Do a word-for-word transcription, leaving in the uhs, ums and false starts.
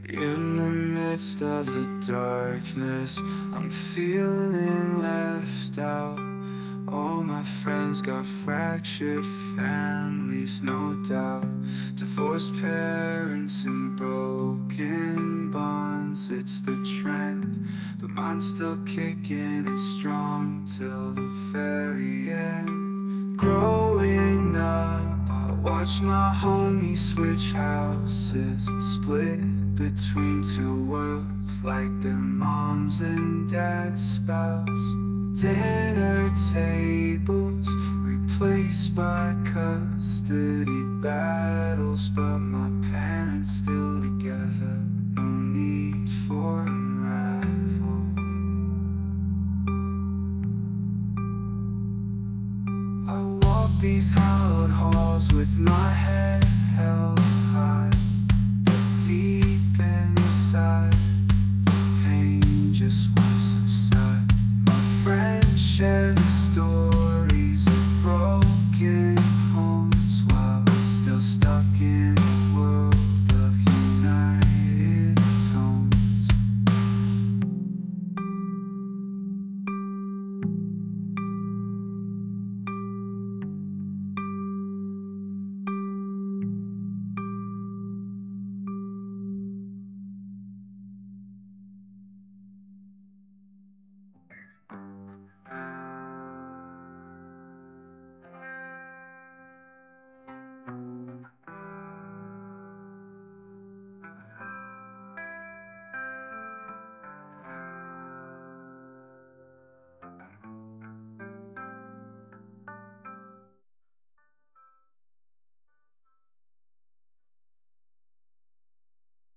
In the midst of the darkness, I'm feeling left out. All my friends got fractured families, no doubt. Divorced parents and broken bonds, it's the trend. But mine's still kicking and strong till the very end. Growing up, I watched my homies switch houses, split between two worlds like their moms and dad's spouse. Dinner tables replaced by custody battles, but my parents still together, no need for unravel. I walk these hallowed halls with my head